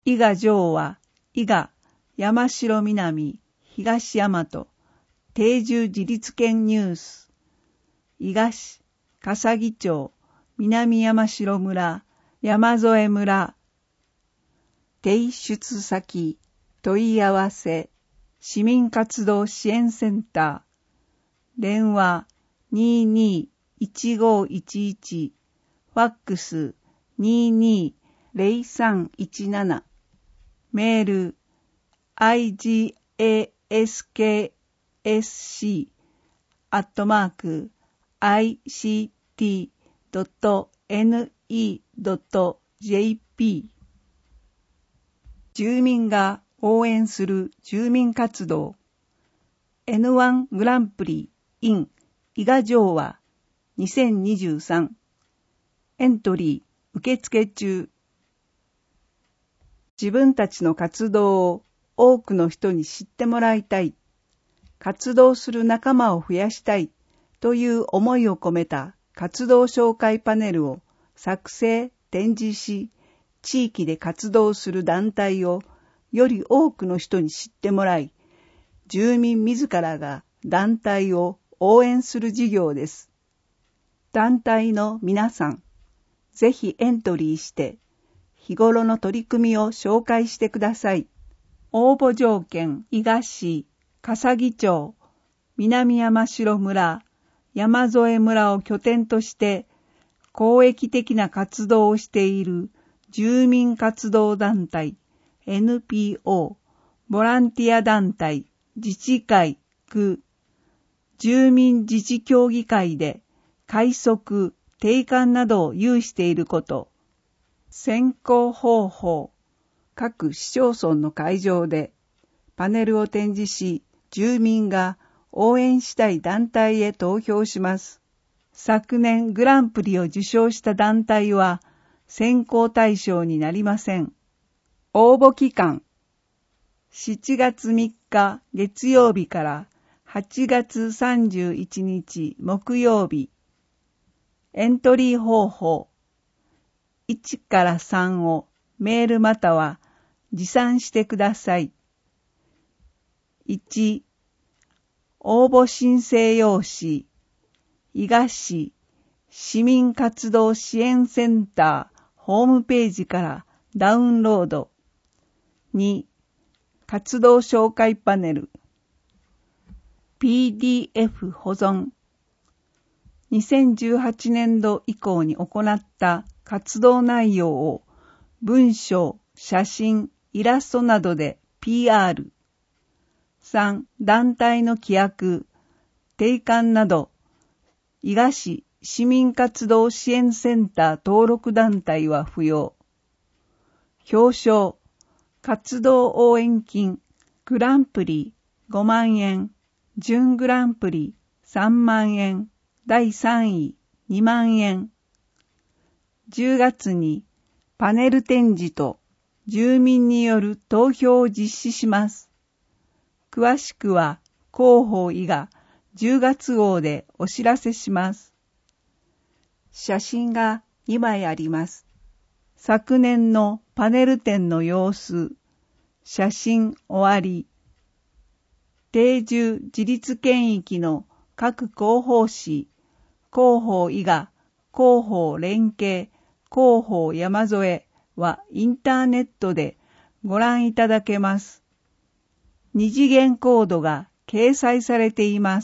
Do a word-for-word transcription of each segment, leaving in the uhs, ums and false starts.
伊賀城は、伊賀、山城南、東大和、定住自立県ニュース。伊賀市、笠木町、南山城村、山添村。提出先、問い合わせ、市民活動支援センター。電話 にーにーいちごいちいち、ファックス にーにーぜろさんいちなな。メール アイジーエーエスケーエスシー アットマーク アイシーティー ドット エヌイー ドット ジェーピー。 住民が応援する住民活動 エヌワン グランプリ in 伊賀城はにせんにじゅうさん。エントリー受付中。自分たちの活動を多くの人に知ってもらいたい、活動する仲間を増やしたいという思いを込めた活動紹介パネルを作成・展示し、地域で活動する団体をより多くの人に知ってもらい、住民自らが団体を応援する事業です。団体の皆さん、ぜひエントリーして、日頃の取り組みを紹介してください。応募条件、伊賀市、笠木町、南山城村、山添村を拠点として、公益的な活動をしている住民活動団体、エヌピーオー、ボランティア団体、自治会、区、住民自治協議会で快速、定款などを有していること、選考方法、各市町村の会場でパネルを展示し、住民が応援したい団体へ投票します。昨年グランプリを受賞した団体は選考対象になりません。応募期間、しちがつみっか月曜日からはちがつさんじゅういちにち木曜日。エントリー方法、いちからさんをメールまたは持参してください。いち、応募申請用紙、伊賀市市民活動支援センターホームページからダウンロード。に、活動紹介パネル、ピーディーエフ 保存。にせんじゅうはちねんど以降に行った活動内容を文章、写真、イラストなどで ピーアール。さん、団体の規約、定款など、伊賀市市民活動支援センター登録団体は不要。表彰、活動応援金、グランプリごまんえん、準グランプリさんまんえん、だいさんいにまんえん。じゅうがつにパネル展示と住民による投票を実施します。詳しくは広報伊賀じゅうがつ号でお知らせします。写真がにまいあります。昨年のパネル展の様子、写真終わり。定住自立県域の各広報誌、広報伊賀、広報連携、広報山添はインターネットでご覧いただけます。二次元コードが掲載されています。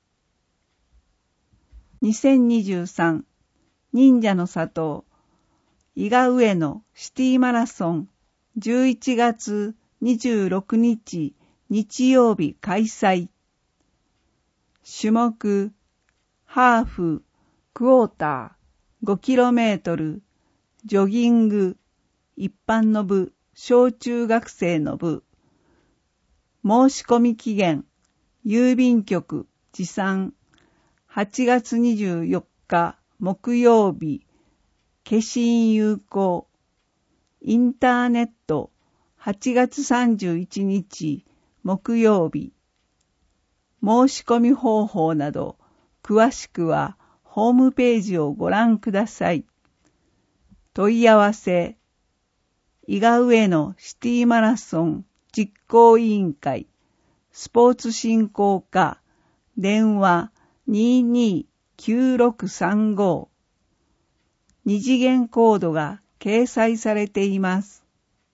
にせんにじゅうさん忍者の里伊賀上野シティマラソンじゅういちがつにじゅうろくにち日曜日開催。種目ハーフ、クォーター、ごキロメートル、ジョギング、一般の部、小中学生の部。申し込み期限、郵便局持参、はちがつにじゅうよっか木曜日、消印有効。インターネット、はちがつさんじゅういちにち木曜日。申し込み方法など、詳しくはホームページをご覧ください。問い合わせ伊賀上野シティマラソン実行委員会スポーツ振興課電話 にーにーきゅうろくさんご 二次元コードが掲載されています。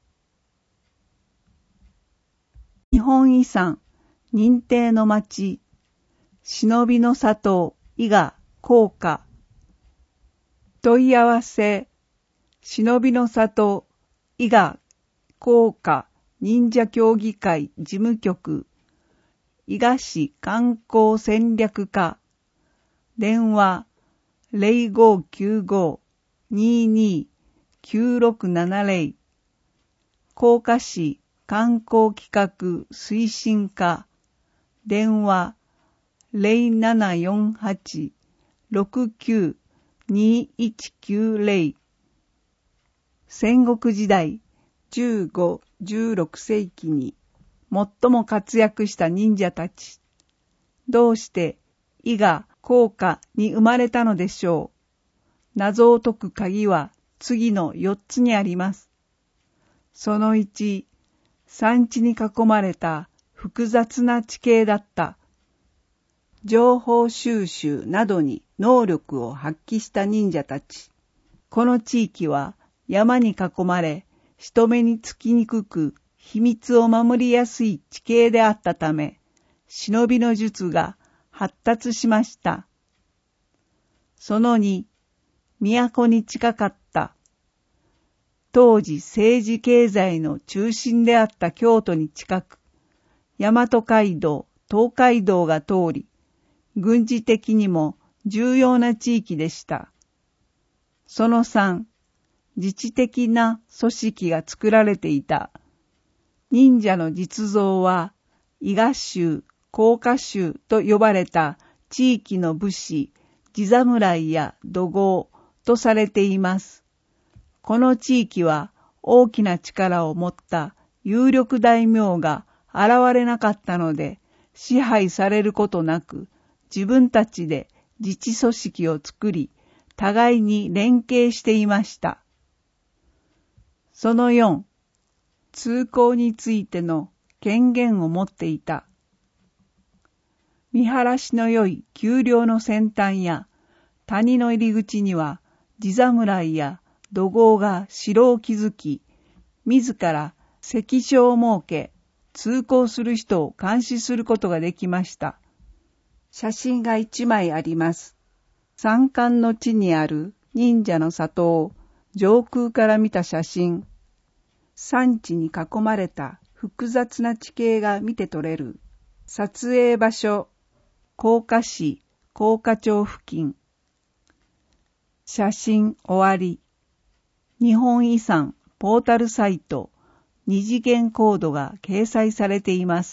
日本遺産認定の町忍びの里伊賀甲賀問い合わせ忍びの里伊賀甲賀忍者協議会事務局伊賀市観光戦略課電話 ゼロごきゅうご にーにーきゅうろくななゼロ 甲賀市観光企画推進課電話 ゼロななよんはち ろくきゅう にいちきゅうゼロ 戦国時代じゅうご、じゅうろく世紀に最も活躍した忍者たち。どうして伊賀甲賀に生まれたのでしょう。謎を解く鍵は次のよっつにあります。そのいち、山地に囲まれた複雑な地形だった。情報収集などに能力を発揮した忍者たち。この地域は山に囲まれ、人目につきにくく、秘密を守りやすい地形であったため、忍びの術が発達しました。そのに、都に近かった。当時政治経済の中心であった京都に近く、大和街道、東海道が通り、軍事的にも重要な地域でした。そのさん、自治的な組織が作られていた。忍者の実像は、伊賀衆、甲賀衆と呼ばれた地域の武士、地侍や土豪とされています。この地域は大きな力を持った有力大名が現れなかったので、支配されることなく、自分たちで自治組織を作り、互いに連携していました。そのよん、通行についての権限を持っていた。見晴らしの良い丘陵の先端や谷の入り口には地侍や土豪が城を築き、自ら関所を設け、通行する人を監視することができました。写真が一枚あります。山間の地にある忍者の里を上空から見た写真。山地に囲まれた複雑な地形が見て取れる。撮影場所、甲賀市甲賀町付近。写真終わり。日本遺産ポータルサイト二次元コードが掲載されています。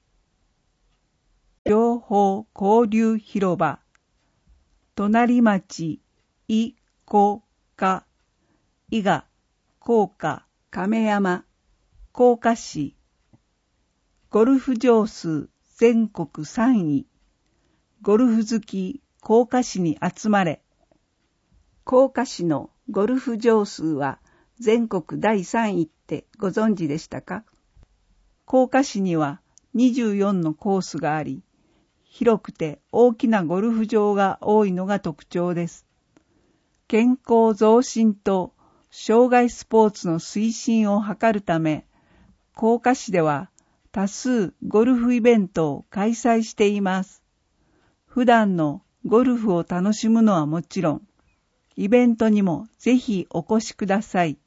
情報交流広場。隣町、伊甲賀、伊賀、甲賀、亀山、甲賀市。ゴルフ場数全国さんい。ゴルフ好き甲賀市に集まれ。甲賀市のゴルフ場数は全国だいさんいってご存知でしたか？甲賀市にはにじゅうよんのコースがあり、広くて大きなゴルフ場が多いのが特徴です。健康増進と障害スポーツの推進を図るため、甲賀市では多数ゴルフイベントを開催しています。普段のゴルフを楽しむのはもちろん、イベントにもぜひお越しください。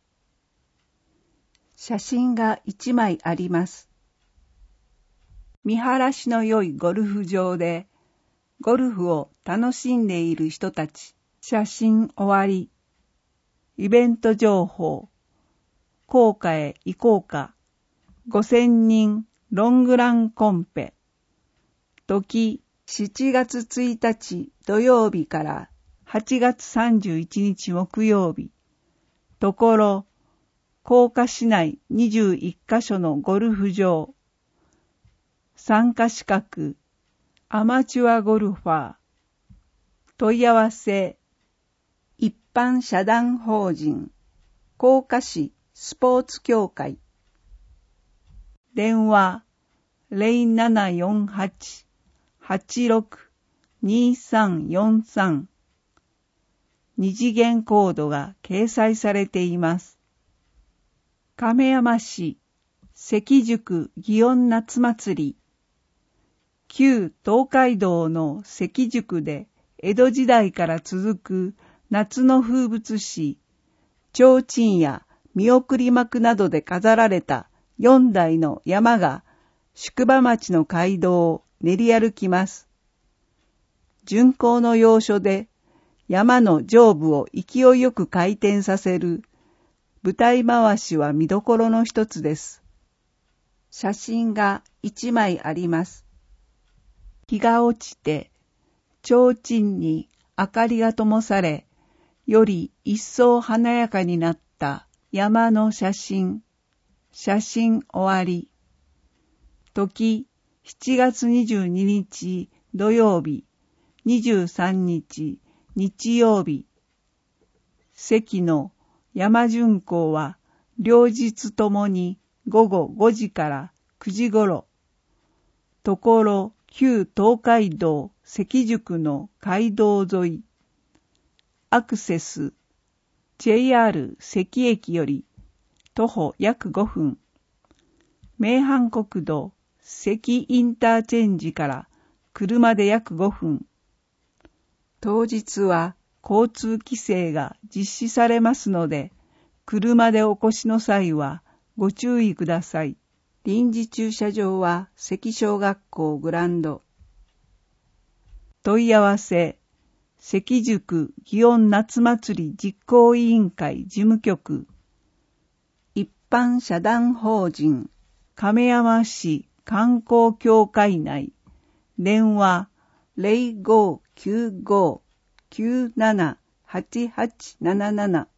写真が一枚あります。見晴らしの良いゴルフ場で、ゴルフを楽しんでいる人たち。写真終わり。イベント情報。甲賀へ行こうか。ごせんにんロングランコンペ。時しちがつついたち土曜日からはちがつさんじゅういちにち木曜日。ところ、甲賀市内にじゅういっかしょのゴルフ場。参加資格、アマチュアゴルファー。問い合わせ、一般社団法人、甲賀市スポーツ協会。電話 ゼロななよんはち はちろく にさんよんさん。二次元コードが掲載されています。亀山市関宿祇園夏祭り。旧東海道の関宿で江戸時代から続く夏の風物詩、提灯や見送り幕などで飾られた四台の山が宿場町の街道を練り歩きます。巡行の要所で山の上部を勢いよく回転させる舞台回しは見どころの一つです。写真が一枚あります。日が落ちて、提灯に明かりが灯され、より一層華やかになった山の写真。写真終わり。時、しちがつにじゅうににち土曜日、にじゅうさんにち日曜日。関の山巡行は両日ともにごごごじからくじごろ。ところ旧東海道関宿の街道沿い。アクセス ジェイアール 関駅より徒歩約ごふん。名阪国道関インターチェンジから車で約ごふん。当日は交通規制が実施されますので、車でお越しの際はご注意ください。臨時駐車場は関小学校グランド。問い合わせ、関宿祇園夏祭り実行委員会事務局。一般社団法人亀山市観光協会内。電話 ゼロごきゅうご きゅうなな はちはちななな